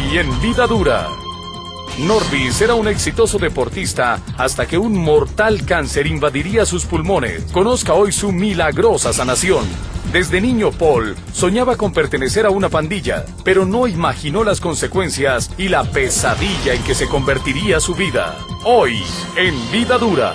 Hoy en Vida Dura. Norvis era un exitoso deportista hasta que un mortal cáncer invadiría sus pulmones. Conozca hoy su milagrosa sanación. Desde niño, Paul soñaba con pertenecer a una pandilla, pero no imaginó las consecuencias y la pesadilla en que se convertiría su vida. Hoy en Vida Dura.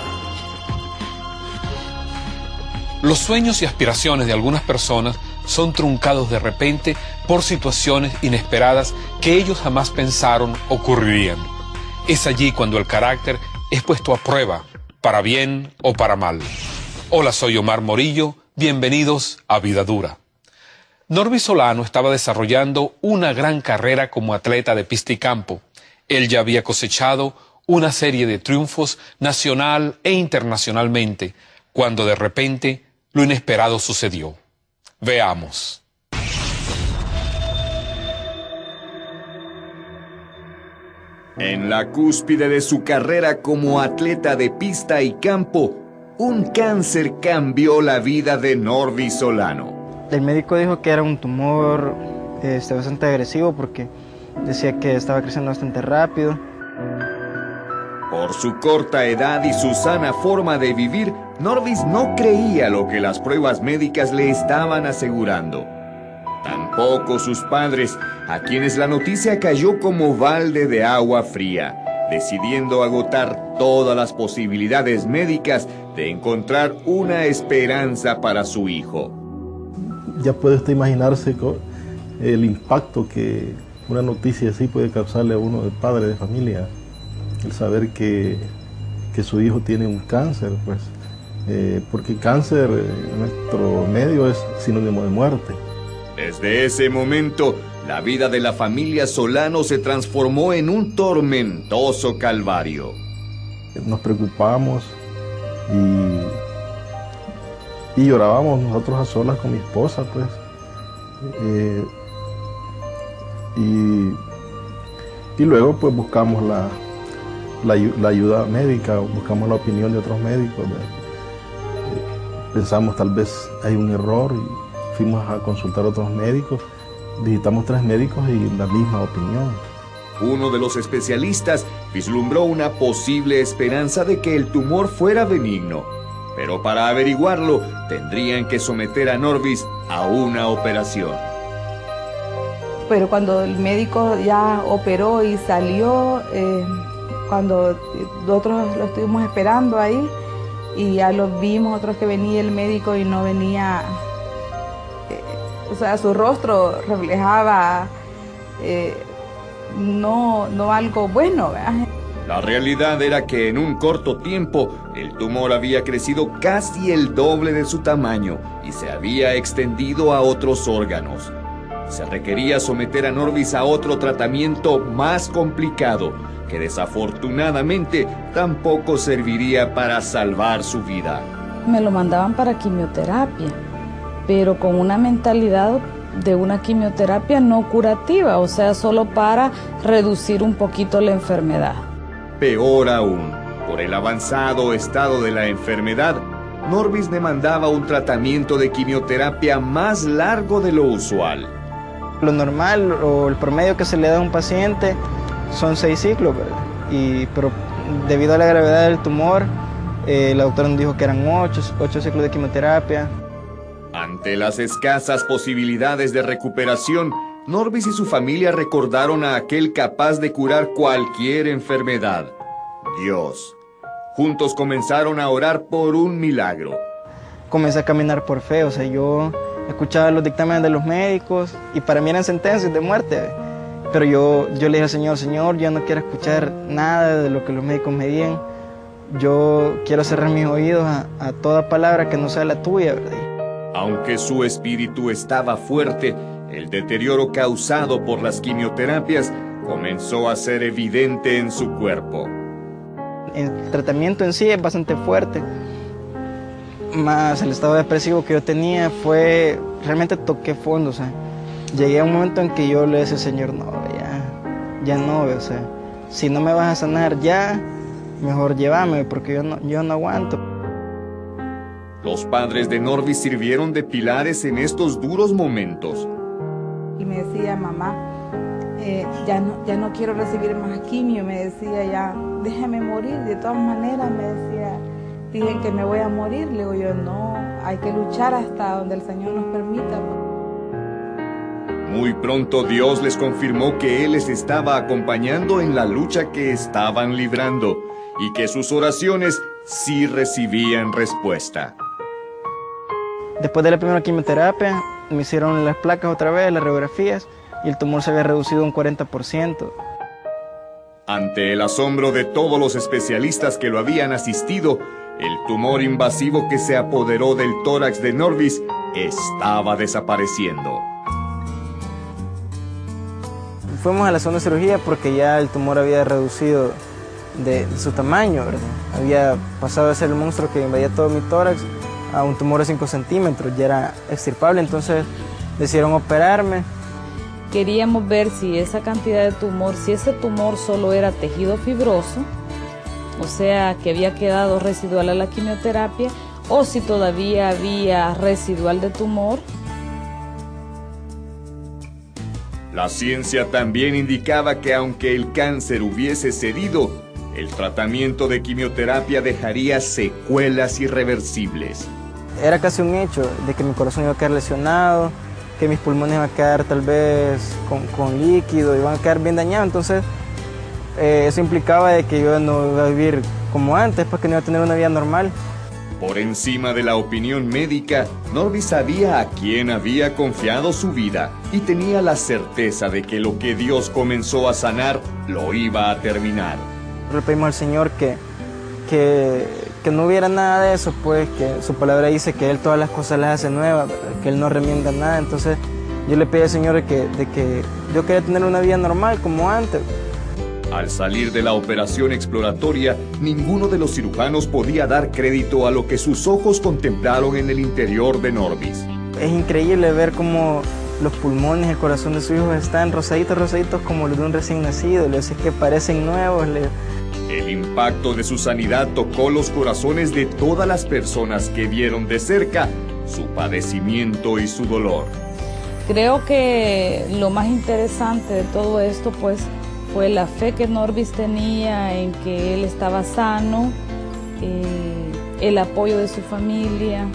Los sueños y aspiraciones de algunas personas son truncados de repente por situaciones inesperadas que ellos jamás pensaron ocurrirían. Es allí cuando el carácter es puesto a prueba, para bien o para mal. Hola, soy Omar Morillo, bienvenidos a Vida Dura. Norvis Solano estaba desarrollando una gran carrera como atleta de pista y campo. Él ya había cosechado una serie de triunfos nacional e internacionalmente, cuando de repente lo inesperado sucedió. Veamos. En la cúspide de su carrera como atleta de pista y campo, un cáncer cambió la vida de Norvis Solano. El médico dijo que era un tumor bastante agresivo porque decía que estaba creciendo bastante rápido. Por su corta edad y su sana forma de vivir, Norvis no creía lo que las pruebas médicas le estaban asegurando. Tampoco sus padres, a quienes la noticia cayó como balde de agua fría, decidiendo agotar todas las posibilidades médicas de encontrar una esperanza para su hijo. Ya puede usted imaginarse el impacto que una noticia así puede causarle a uno de padre de familia. El saber que su hijo tiene un cáncer, pues, porque cáncer en nuestro medio es sinónimo de muerte. Desde ese momento, la vida de la familia Solano se transformó en un tormentoso calvario. Nos preocupamos y llorábamos nosotros a solas con mi esposa, pues. Y luego pues buscamos la ayuda médica, buscamos la opinión de otros médicos. Pensamos tal vez hay un error y fuimos a consultar a otros médicos, visitamos 3 médicos y la misma opinión. Uno de los especialistas vislumbró una posible esperanza de que el tumor fuera benigno, pero para averiguarlo tendrían que someter a Norvis a una operación. Pero cuando el médico ya operó y salió, cuando nosotros lo estuvimos esperando ahí y ya lo vimos, otros que venía el médico y no venía, o sea, su rostro reflejaba no algo bueno, ¿verdad? La realidad era que en un corto tiempo el tumor había crecido casi el doble de su tamaño y se había extendido a otros órganos. Se requería someter a Norvis a otro tratamiento más complicado, que desafortunadamente tampoco serviría para salvar su vida. Me lo mandaban para quimioterapia, pero con una mentalidad de una quimioterapia no curativa, o sea, solo para reducir un poquito la enfermedad. Peor aún, por el avanzado estado de la enfermedad, Norvis demandaba un tratamiento de quimioterapia más largo de lo usual. Lo normal o el promedio que se le da a un paciente son 6 ciclos, ¿verdad? Pero debido a la gravedad del tumor, la doctora nos dijo que eran 8 ciclos de quimioterapia. Ante las escasas posibilidades de recuperación, Norvis y su familia recordaron a aquel capaz de curar cualquier enfermedad, Dios. Juntos comenzaron a orar por un milagro. Comencé a caminar por fe, o sea, yo escuchaba los dictámenes de los médicos y para mí eran sentencias de muerte. Pero yo le dije al Señor, Señor, yo no quiero escuchar nada de lo que los médicos me digan. Yo quiero cerrar mis oídos a toda palabra que no sea la tuya, ¿verdad? Aunque su espíritu estaba fuerte, el deterioro causado por las quimioterapias comenzó a ser evidente en su cuerpo. El tratamiento en sí es bastante fuerte, más el estado depresivo que yo tenía realmente toqué fondo, o sea, llegué a un momento en que yo le decía, Señor, no, ya no, o sea, si no me vas a sanar ya, mejor llévame, porque yo no aguanto. Los padres de Norvis sirvieron de pilares en estos duros momentos. Y me decía, mamá, ya no quiero recibir más quimio, me decía, ya déjame morir, de todas maneras me decía, dije que me voy a morir, le digo yo, no, hay que luchar hasta donde el Señor nos permita. Muy pronto Dios les confirmó que Él les estaba acompañando en la lucha que estaban librando y que sus oraciones sí recibían respuesta. Después de la primera quimioterapia, me hicieron las placas otra vez, las radiografías, y el tumor se había reducido un 40%. Ante el asombro de todos los especialistas que lo habían asistido, el tumor invasivo que se apoderó del tórax de Norvis estaba desapareciendo. Fuimos a la zona de cirugía porque ya el tumor había reducido de su tamaño, ¿verdad? Había pasado de ser el monstruo que invadía todo mi tórax a un tumor de 5 centímetros, ya era extirpable, entonces decidieron operarme. Queríamos ver si esa cantidad de tumor, si ese tumor solo era tejido fibroso, o sea, que había quedado residual a la quimioterapia, o si todavía había residual de tumor. La ciencia también indicaba que aunque el cáncer hubiese cedido, el tratamiento de quimioterapia dejaría secuelas irreversibles. Era casi un hecho de que mi corazón iba a quedar lesionado, que mis pulmones iban a quedar tal vez con líquido, iban a quedar bien dañados, entonces eso implicaba de que yo no iba a vivir como antes, porque no iba a tener una vida normal. Por encima de la opinión médica, Norvis sabía a quién había confiado su vida y tenía la certeza de que lo que Dios comenzó a sanar lo iba a terminar. Le pedimos al Señor que no hubiera nada de eso, pues que su palabra dice que Él todas las cosas las hace nuevas, que Él no remienda nada. Entonces yo le pedí al Señor de que yo quería tener una vida normal como antes. Al salir de la operación exploratoria, ninguno de los cirujanos podía dar crédito a lo que sus ojos contemplaron en el interior de Norvis. Es increíble ver cómo los pulmones y el corazón de su hijo están rosaditos como los de un recién nacido. Le decía que parecen nuevos. El impacto de su sanidad tocó los corazones de todas las personas que vieron de cerca su padecimiento y su dolor. Creo que lo más interesante de todo esto, pues, fue la fe que Norvis tenía en que él estaba sano, el apoyo de su familia,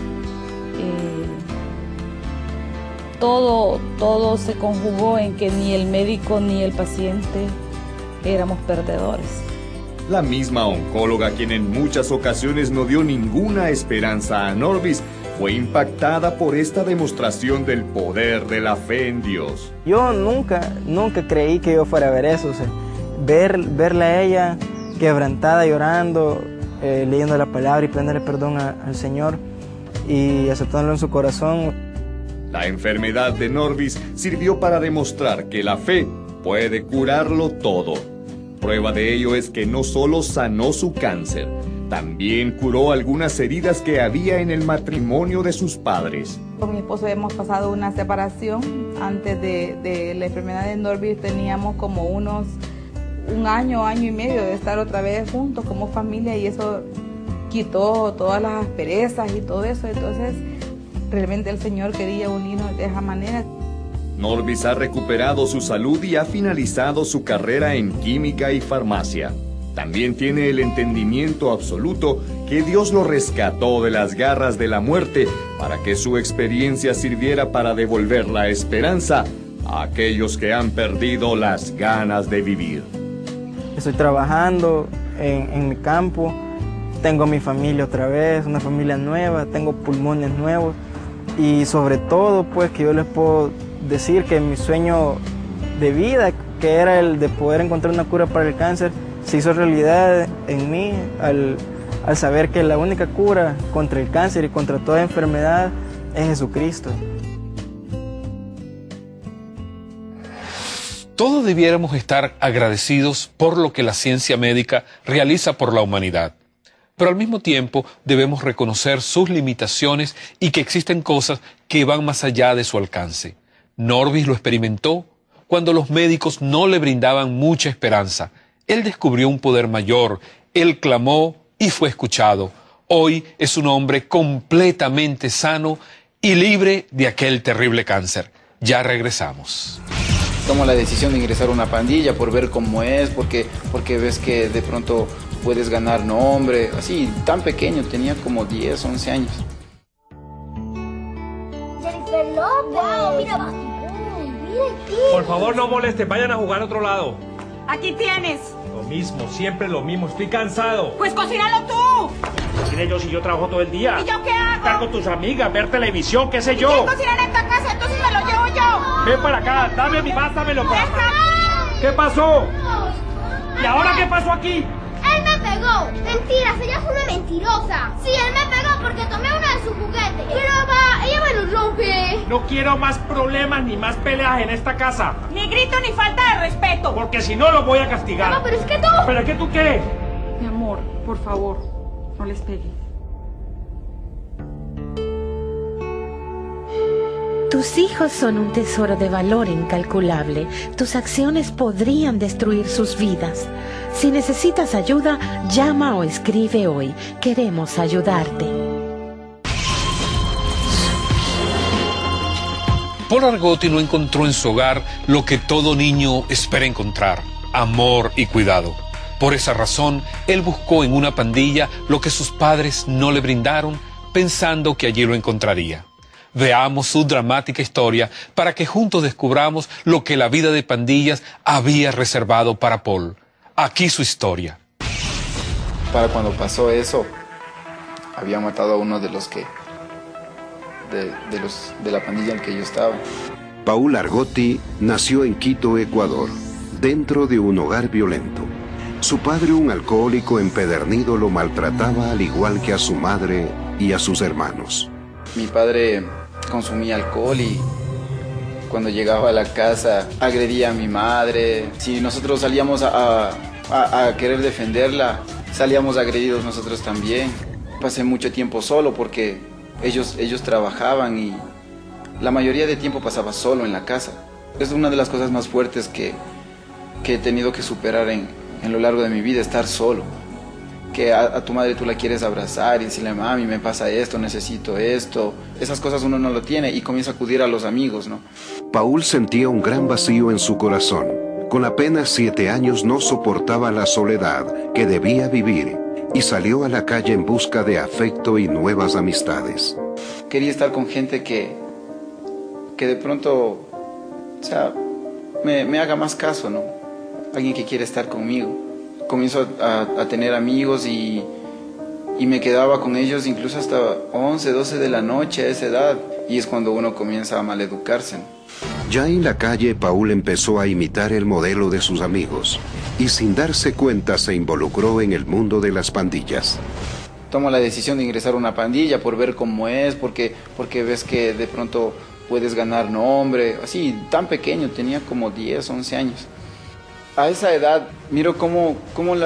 todo se conjugó en que ni el médico ni el paciente éramos perdedores. La misma oncóloga, quien en muchas ocasiones no dio ninguna esperanza a Norvis, fue impactada por esta demostración del poder de la fe en Dios. Yo nunca creí que yo fuera a ver eso, o sea, verla a ella quebrantada, llorando, leyendo la palabra y pidiéndole perdón al Señor y aceptándolo en su corazón. La enfermedad de Norvis sirvió para demostrar que la fe puede curarlo todo. Prueba de ello es que no solo sanó su cáncer, también curó algunas heridas que había en el matrimonio de sus padres. Con mi esposo hemos pasado una separación. Antes de la enfermedad de Norvis teníamos como un año y medio de estar otra vez juntos como familia, y eso quitó todas las asperezas y todo eso. Entonces realmente el Señor quería unirnos de esa manera. Norvis ha recuperado su salud y ha finalizado su carrera en química y farmacia. También tiene el entendimiento absoluto que Dios lo rescató de las garras de la muerte para que su experiencia sirviera para devolver la esperanza a aquellos que han perdido las ganas de vivir. Estoy trabajando en mi campo, tengo mi familia otra vez, una familia nueva, tengo pulmones nuevos y sobre todo pues que yo les puedo decir que mi sueño de vida, que era el de poder encontrar una cura para el cáncer, se hizo realidad en mí al saber que la única cura contra el cáncer y contra toda enfermedad es Jesucristo. Todos debiéramos estar agradecidos por lo que la ciencia médica realiza por la humanidad. Pero al mismo tiempo debemos reconocer sus limitaciones y que existen cosas que van más allá de su alcance. Norvis lo experimentó cuando los médicos no le brindaban mucha esperanza. Él descubrió un poder mayor, él clamó y fue escuchado. Hoy es un hombre completamente sano y libre de aquel terrible cáncer. Ya regresamos. Tomo la decisión de ingresar a una pandilla por ver cómo es, porque ves que de pronto puedes ganar nombre, así, tan pequeño, tenía como 10, 11 años. Jennifer López, mira, por favor, no molesten, vayan a jugar a otro lado. Aquí tienes. Lo mismo, siempre lo mismo, estoy cansado. Pues cocínalo tú. Cocine yo si yo trabajo todo el día. ¿Y yo qué hago? Estar con tus amigas, ver televisión, qué sé yo. ¿Quién cocina en esta casa? Entonces me lo llevo yo. Ven para acá, dame mi más, dámelo para acá. ¿Qué pasó? ¿Y ahora qué pasó aquí? Él me pegó. Mentiras, ella es una mentirosa. Sí, él me pegó porque tomé uno de sus juguetes. Pero ella me lo rompe. No quiero más problemas ni más peleas en esta casa. Ni grito ni falta de respeto. Porque si no, lo voy a castigar. No, pero es que tú... ¿Pero es que tú qué? Mi amor, por favor, no les pegues. Tus hijos son un tesoro de valor incalculable. Tus acciones podrían destruir sus vidas. Si necesitas ayuda, llama o escribe hoy. Queremos ayudarte. Paul Argotti no encontró en su hogar lo que todo niño espera encontrar: amor y cuidado. Por esa razón, él buscó en una pandilla lo que sus padres no le brindaron, pensando que allí lo encontraría. Veamos su dramática historia para que juntos descubramos lo que la vida de pandillas había reservado para Paul. Aquí su historia. Para cuando pasó eso, había matado a uno de los que... de la pandilla en la que yo estaba. Paul Argotti nació en Quito, Ecuador, dentro de un hogar violento. Su padre, un alcohólico empedernido, lo maltrataba al igual que a su madre y a sus hermanos. Mi padre consumía alcohol y cuando llegaba a la casa agredía a mi madre. Si nosotros salíamos a querer defenderla, salíamos agredidos nosotros también. Pasé mucho tiempo solo porque ellos trabajaban y la mayoría de tiempo pasaba solo en la casa. Es una de las cosas más fuertes que he tenido que superar en lo largo de mi vida, estar solo. Que a tu madre tú la quieres abrazar y decirle: mami, me pasa esto, necesito esto. Esas cosas uno no lo tiene y comienza a acudir a los amigos, ¿no? Paul sentía un gran vacío en su corazón. Con apenas 7 años no soportaba la soledad que debía vivir y salió a la calle en busca de afecto y nuevas amistades. Quería estar con gente que de pronto, o sea, me haga más caso, ¿no? Alguien que quiere estar conmigo. Comienzo a tener amigos y me quedaba con ellos incluso hasta 11, 12 de la noche a esa edad. Y es cuando uno comienza a maleducarse, ¿no? Ya en la calle, Paul empezó a imitar el modelo de sus amigos y sin darse cuenta se involucró en el mundo de las pandillas. Tomo la decisión de ingresar a una pandilla por ver cómo es, porque ves que de pronto puedes ganar nombre, así, tan pequeño, tenía como 10, 11 años. A esa edad miro cómo son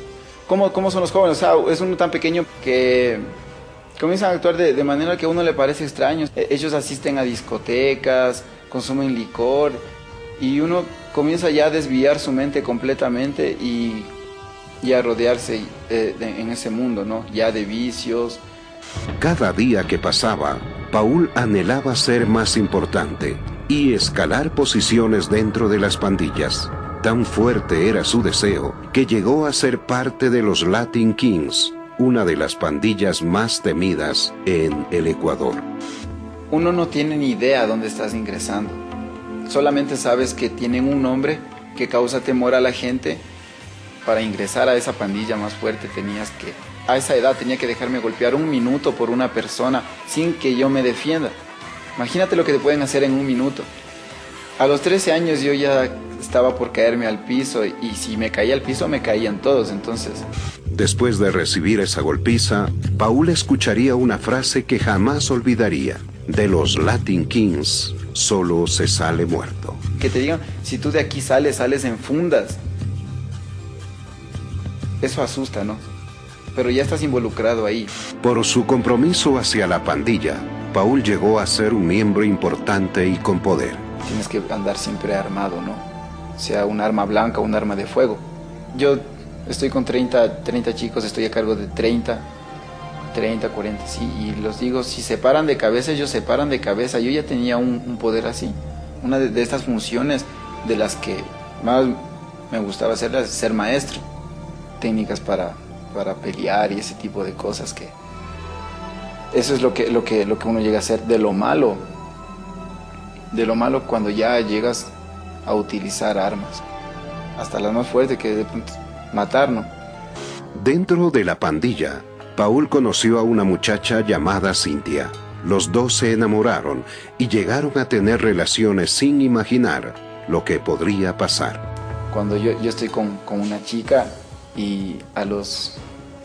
los jóvenes, o sea, es uno tan pequeño que comienzan a actuar de manera que a uno le parece extraño. Ellos asisten a discotecas, consumen licor y uno comienza ya a desviar su mente completamente y a rodearse en ese mundo, ¿no? Ya de vicios. Cada día que pasaba, Paul anhelaba ser más importante y escalar posiciones dentro de las pandillas. Tan fuerte era su deseo que llegó a ser parte de los Latin Kings, una de las pandillas más temidas en el Ecuador. Uno no tiene ni idea a dónde estás ingresando. Solamente sabes que tienen un nombre que causa temor a la gente. Para ingresar a esa pandilla más fuerte a esa edad tenía que dejarme golpear 1 minuto por una persona sin que yo me defienda. Imagínate lo que te pueden hacer en 1 minuto. A los 13 años yo ya estaba por caerme al piso y si me caía al piso me caían todos, entonces. Después de recibir esa golpiza, Paul escucharía una frase que jamás olvidaría. De los Latin Kings, solo se sale muerto. Que te digan, si tú de aquí sales en fundas. Eso asusta, ¿no? Pero ya estás involucrado ahí. Por su compromiso hacia la pandilla, Paul llegó a ser un miembro importante y con poder. Tienes que andar siempre armado, ¿no? Sea un arma blanca o un arma de fuego. Yo estoy con 30 chicos, estoy a cargo de 30, 40, sí. Y los digo, si se paran de cabeza, ellos se paran de cabeza. Yo ya tenía un poder así. Una de estas funciones de las que más me gustaba hacerlas, ser maestro. Técnicas para pelear y ese tipo de cosas que... Eso es lo que uno llega a hacer. De lo malo cuando ya llegas a utilizar armas. Hasta las más fuertes, que de pronto matar, ¿no? Dentro de la pandilla, Paul conoció a una muchacha llamada Cintia. Los dos se enamoraron y llegaron a tener relaciones sin imaginar lo que podría pasar. Cuando yo estoy con una chica y a los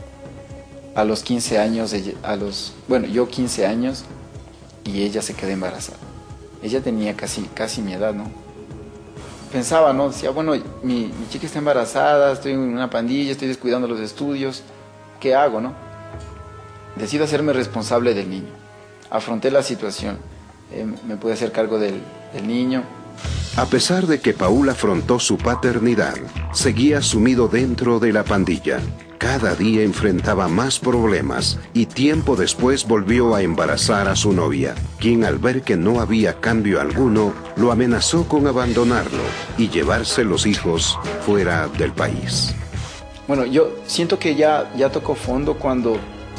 15 años, yo 15 años y ella se quedó embarazada. Ella tenía casi mi edad, ¿no? Pensaba, ¿no? Decía, bueno, mi chica está embarazada, estoy en una pandilla, estoy descuidando los estudios, ¿qué hago, no? Decido hacerme responsable del niño. Afronté la situación, me pude hacer cargo del niño. A pesar de que Paul afrontó su paternidad, seguía sumido dentro de la pandilla. Cada día enfrentaba más problemas y tiempo después volvió a embarazar a su novia, quien al ver que no había cambio alguno, lo amenazó con abandonarlo y llevarse los hijos fuera del país. Bueno, yo siento que ya tocó fondo cuando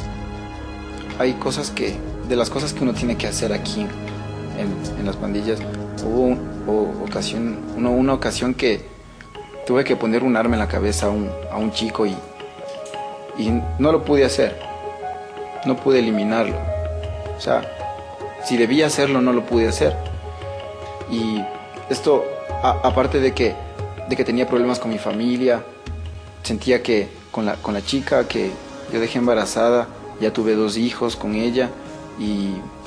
hay de las cosas que uno tiene que hacer aquí en las pandillas. Hubo una ocasión que tuve que poner un arma en la cabeza a un chico y no lo pude hacer, no pude eliminarlo. O sea, si debía hacerlo, no lo pude hacer. Y esto, aparte de que tenía problemas con mi familia, sentía que con la chica que yo dejé embarazada, ya tuve 2 hijos con ella y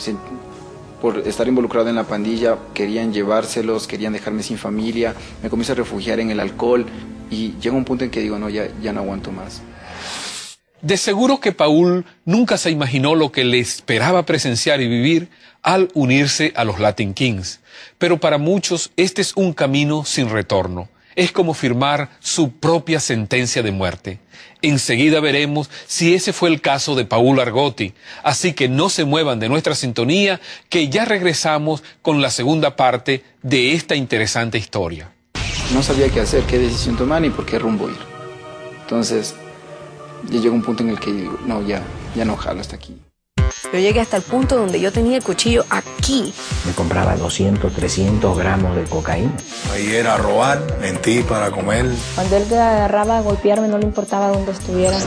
por estar involucrado en la pandilla querían llevárselos, querían dejarme sin familia, me comencé a refugiar en el alcohol y llega un punto en que digo, no, ya no aguanto más. De seguro que Paul nunca se imaginó lo que le esperaba presenciar y vivir al unirse a los Latin Kings. Pero para muchos este es un camino sin retorno. Es como firmar su propia sentencia de muerte. Enseguida veremos si ese fue el caso de Paul Argotti. Así que no se muevan de nuestra sintonía, que ya regresamos con la segunda parte de esta interesante historia. No sabía qué hacer, qué decisión tomar ni por qué rumbo ir. Entonces, ya llegó un punto en el que digo, no, ya no jalo hasta aquí. Yo llegué hasta el punto donde yo tenía el cuchillo aquí. Me compraba 200, 300 gramos de cocaína. Ahí era robar, mentir para comer. Cuando él agarraba a golpearme, no le importaba dónde estuviera.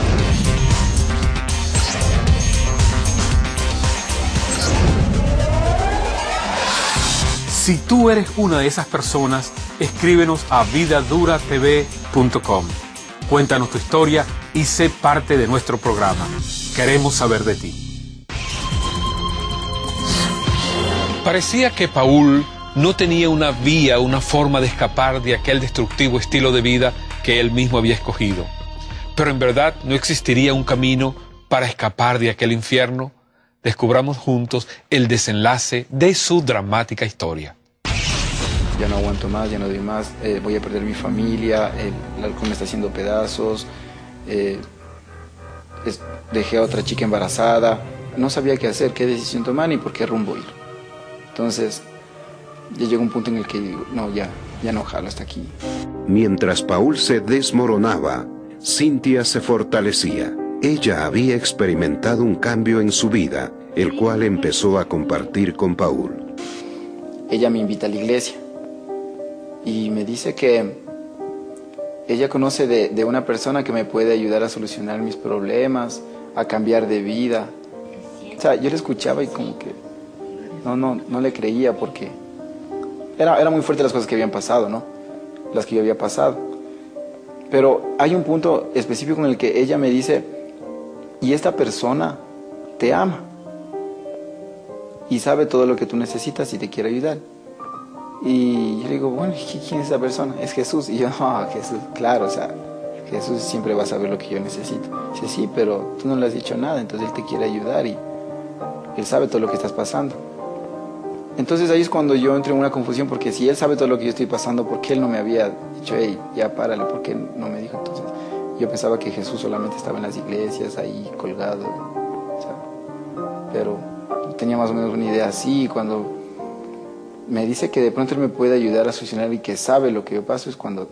Si tú eres una de esas personas, escríbenos a vidaduratv.com. Cuéntanos tu historia y sé parte de nuestro programa. Queremos saber de ti. Parecía que Paul no tenía una vía, una forma de escapar de aquel destructivo estilo de vida que él mismo había escogido. Pero en verdad no existiría un camino para escapar de aquel infierno. Descubramos juntos el desenlace de su dramática historia. Ya no aguanto más, ya no doy más, voy a perder mi familia, el alcohol me está haciendo pedazos, dejé a otra chica embarazada, no sabía qué hacer, qué decisión tomar ni por qué rumbo ir. Entonces, ya llegó un punto en el que digo, no, ya no jalo hasta aquí. Mientras Paul se desmoronaba, Cintia se fortalecía. Ella había experimentado un cambio en su vida, el cual empezó a compartir con Paul. Ella me invita a la iglesia y me dice que ella conoce de una persona que me puede ayudar a solucionar mis problemas, a cambiar de vida. O sea, yo le escuchaba y como que no le creía porque era muy fuerte las cosas que habían pasado, ¿no? Las que yo había pasado. Pero hay un punto específico en el que ella me dice, y esta persona te ama y sabe todo lo que tú necesitas y te quiere ayudar. Y yo le digo, bueno, ¿quién es esa persona? Es Jesús. Y yo, Jesús, claro, o sea, Jesús siempre va a saber lo que yo necesito. Dice, sí, pero tú no le has dicho nada, entonces Él te quiere ayudar y Él sabe todo lo que estás pasando. Entonces ahí es cuando yo entro en una confusión, porque si Él sabe todo lo que yo estoy pasando, ¿por qué Él no me había dicho, hey, ya párale? ¿Por qué no me dijo? Entonces yo pensaba que Jesús solamente estaba en las iglesias, ahí colgado, o sea, pero tenía más o menos una idea así. Cuando me dice que de pronto él me puede ayudar a solucionar y que sabe lo que yo paso, es cuando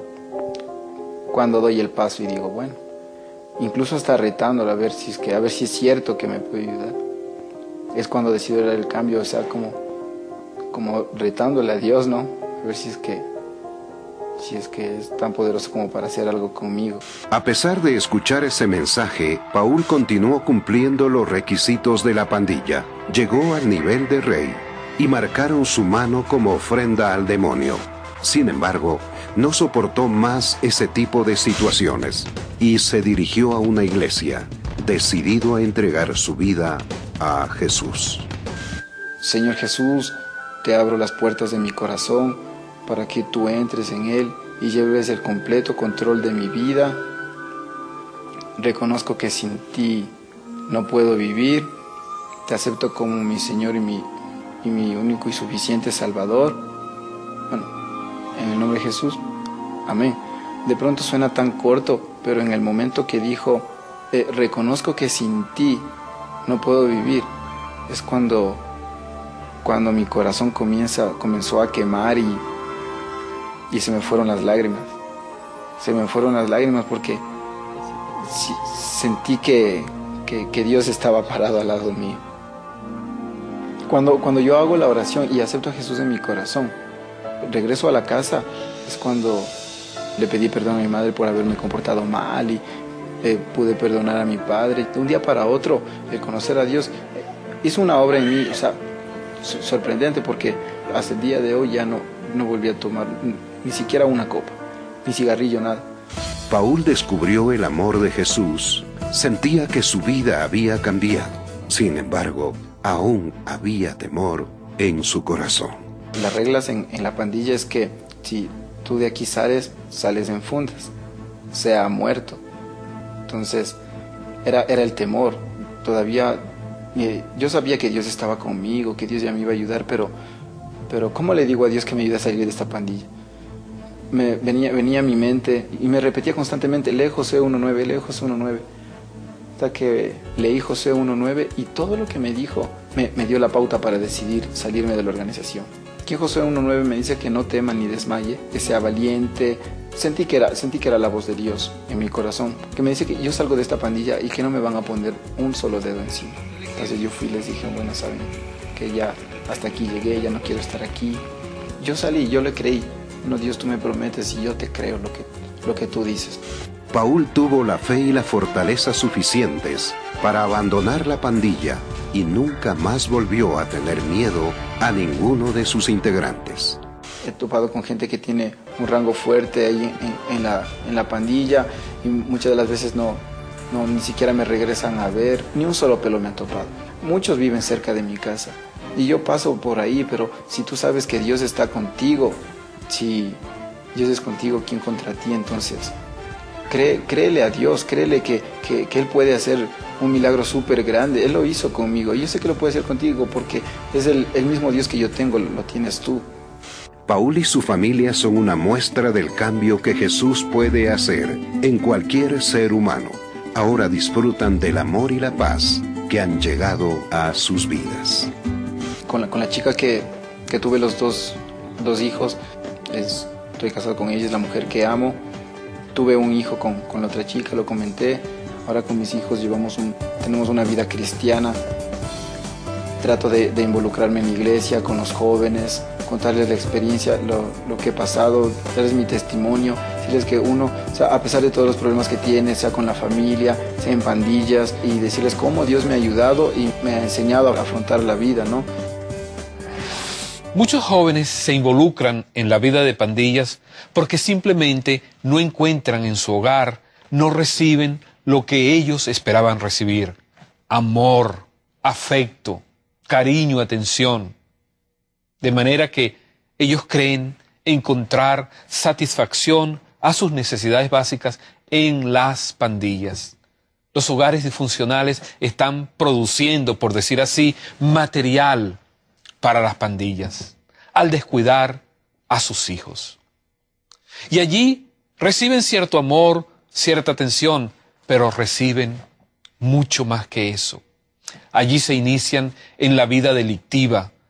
doy el paso y digo, bueno, incluso hasta retándolo a ver si es cierto que me puede ayudar. Es cuando decido dar el cambio, o sea, como retándole a Dios, ¿no? A ver si es que es tan poderoso como para hacer algo conmigo. A pesar de escuchar ese mensaje, Paul continuó cumpliendo los requisitos de la pandilla. Llegó al nivel de rey y marcaron su mano como ofrenda al demonio. Sin embargo, no soportó más ese tipo de situaciones y se dirigió a una iglesia, decidido a entregar su vida a Jesús. Señor Jesús, te abro las puertas de mi corazón para que tú entres en él y lleves el completo control de mi vida. Reconozco que sin ti no puedo vivir. Te acepto como mi Señor y mi único y suficiente Salvador. Bueno, en el nombre de Jesús, amén. De pronto suena tan corto, pero en el momento que dijo, reconozco que sin ti no puedo vivir, es cuando mi corazón comenzó a quemar y se me fueron las lágrimas. Se me fueron las lágrimas porque sentí que Dios estaba parado al lado mío. Cuando yo hago la oración y acepto a Jesús en mi corazón, regreso a la casa, es cuando le pedí perdón a mi madre por haberme comportado mal y pude perdonar a mi padre. De un día para otro, el conocer a Dios hizo una obra en mí, o sea, sorprendente, porque hasta el día de hoy ya no volví a tomar ni siquiera una copa, ni cigarrillo, nada. Paul descubrió el amor de Jesús. Sentía que su vida había cambiado. Sin embargo, aún había temor en su corazón. Las reglas en la pandilla es que si tú de aquí sales en fundas, sea muerto. Entonces era el temor. Todavía yo sabía que Dios estaba conmigo, que Dios ya me iba a ayudar, pero ¿cómo le digo a Dios que me ayude a salir de esta pandilla? Venía a mi mente y me repetía constantemente, lee Josué 1:9, lee Josué 1:9. Hasta que leí Josué 1:9 y todo lo que me dijo me dio la pauta para decidir salirme de la organización. Aquí en Josué 1:9 me dice que no tema ni desmaye, que sea valiente. Sentí que era la voz de Dios en mi corazón, que me dice que yo salgo de esta pandilla y que no me van a poner un solo dedo encima. Entonces yo fui y les dije, bueno, saben que ya hasta aquí llegué, ya no quiero estar aquí. Yo salí, yo le creí. No, Dios, tú me prometes y yo te creo lo que tú dices. Paul tuvo la fe y la fortaleza suficientes para abandonar la pandilla y nunca más volvió a tener miedo a ninguno de sus integrantes. He topado con gente que tiene un rango fuerte ahí en la pandilla y muchas de las veces ni siquiera me regresan a ver, ni un solo pelo me han topado. Muchos viven cerca de mi casa y yo paso por ahí, pero si tú sabes que Dios está contigo, si Dios es contigo, ¿quién contra ti? Entonces, créele a Dios, créele que Él puede hacer un milagro súper grande. Él lo hizo conmigo y yo sé que lo puede hacer contigo porque es el mismo Dios que yo tengo, lo tienes tú. Paul y su familia son una muestra del cambio que Jesús puede hacer en cualquier ser humano. Ahora disfrutan del amor y la paz que han llegado a sus vidas. Con la chica que tuve los dos hijos, estoy casado con ella, es la mujer que amo. Tuve un hijo con la otra chica, lo comenté. Ahora con mis hijos tenemos una vida cristiana. Trato de involucrarme en la iglesia, con los jóvenes, contarles la experiencia, lo que he pasado, darles mi testimonio, decirles que uno, o sea, a pesar de todos los problemas que tiene, sea con la familia, sea en pandillas, y decirles cómo Dios me ha ayudado y me ha enseñado a afrontar la vida, ¿no? Muchos jóvenes se involucran en la vida de pandillas porque simplemente no encuentran en su hogar, no reciben lo que ellos esperaban recibir: amor, afecto, cariño, atención. De manera que ellos creen encontrar satisfacción a sus necesidades básicas en las pandillas. Los hogares disfuncionales están produciendo, por decir así, material para las pandillas, al descuidar a sus hijos. Y allí reciben cierto amor, cierta atención, pero reciben mucho más que eso. Allí se inician en la vida delictiva,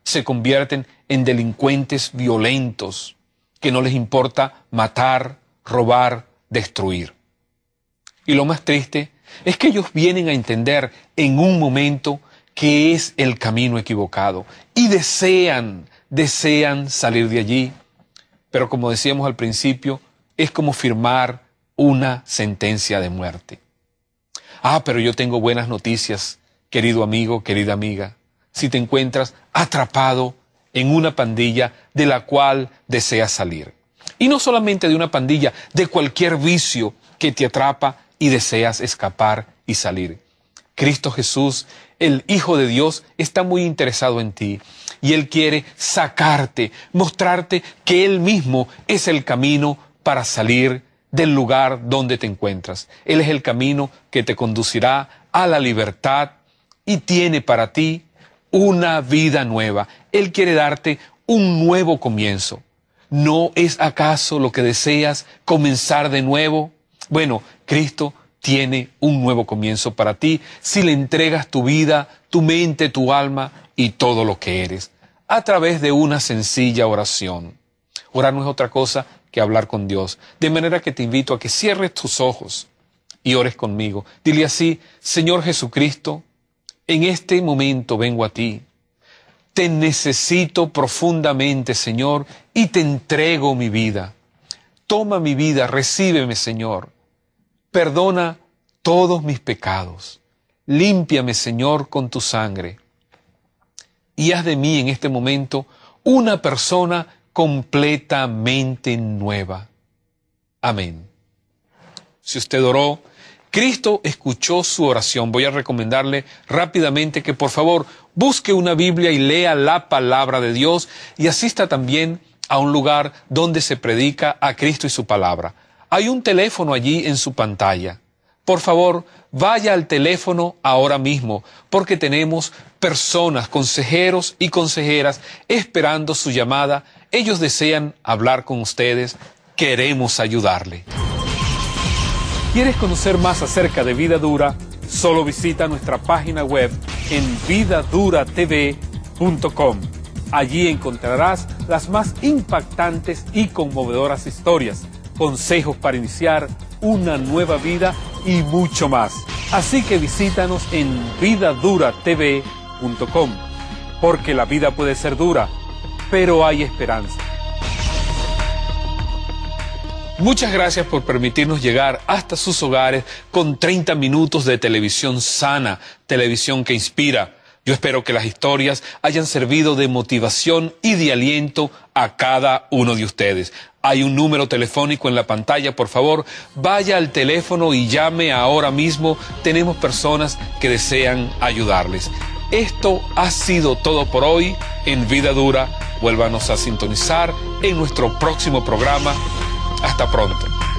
se convierten en delincuentes violentos que no les importa matar, robar, destruir. Y lo más triste es que ellos vienen a entender en un momento que es el camino equivocado y desean salir de allí. Pero como decíamos al principio, es como firmar una sentencia de muerte. Pero yo tengo buenas noticias, querido amigo, querida amiga. Si te encuentras atrapado en una pandilla de la cual deseas salir. Y no solamente de una pandilla, de cualquier vicio que te atrapa y deseas escapar y salir. Cristo Jesús, el Hijo de Dios, está muy interesado en ti y Él quiere sacarte, mostrarte que Él mismo es el camino para salir del lugar donde te encuentras. Él es el camino que te conducirá a la libertad y tiene para ti una vida nueva. Él quiere darte un nuevo comienzo. ¿No es acaso lo que deseas, comenzar de nuevo? Bueno, Cristo tiene un nuevo comienzo para ti si le entregas tu vida, tu mente, tu alma y todo lo que eres, a través de una sencilla oración. Orar no es otra cosa que hablar con Dios, de manera que te invito a que cierres tus ojos y ores conmigo. Dile así: Señor Jesucristo, en este momento vengo a ti. Te necesito profundamente, Señor, y te entrego mi vida. Toma mi vida, recíbeme, Señor. Perdona todos mis pecados. Límpiame, Señor, con tu sangre. Y haz de mí en este momento una persona completamente nueva. Amén. Si usted oró, Cristo escuchó su oración. Voy a recomendarle rápidamente que por favor busque una Biblia y lea la palabra de Dios y asista también a un lugar donde se predica a Cristo y su palabra. Hay un teléfono allí en su pantalla. Por favor, vaya al teléfono ahora mismo, porque tenemos personas, consejeros y consejeras esperando su llamada. Ellos desean hablar con ustedes. Queremos ayudarle. ¿Quieres conocer más acerca de Vida Dura? Solo visita nuestra página web en vidaduratv.com. Allí encontrarás las más impactantes y conmovedoras historias, consejos para iniciar una nueva vida y mucho más. Así que visítanos en vidaduratv.com, porque la vida puede ser dura, pero hay esperanza. Muchas gracias por permitirnos llegar hasta sus hogares con 30 minutos de televisión sana, televisión que inspira. Yo espero que las historias hayan servido de motivación y de aliento a cada uno de ustedes. Hay un número telefónico en la pantalla, por favor, vaya al teléfono y llame ahora mismo. Tenemos personas que desean ayudarles. Esto ha sido todo por hoy en Vida Dura. Vuélvanos a sintonizar en nuestro próximo programa. Hasta pronto.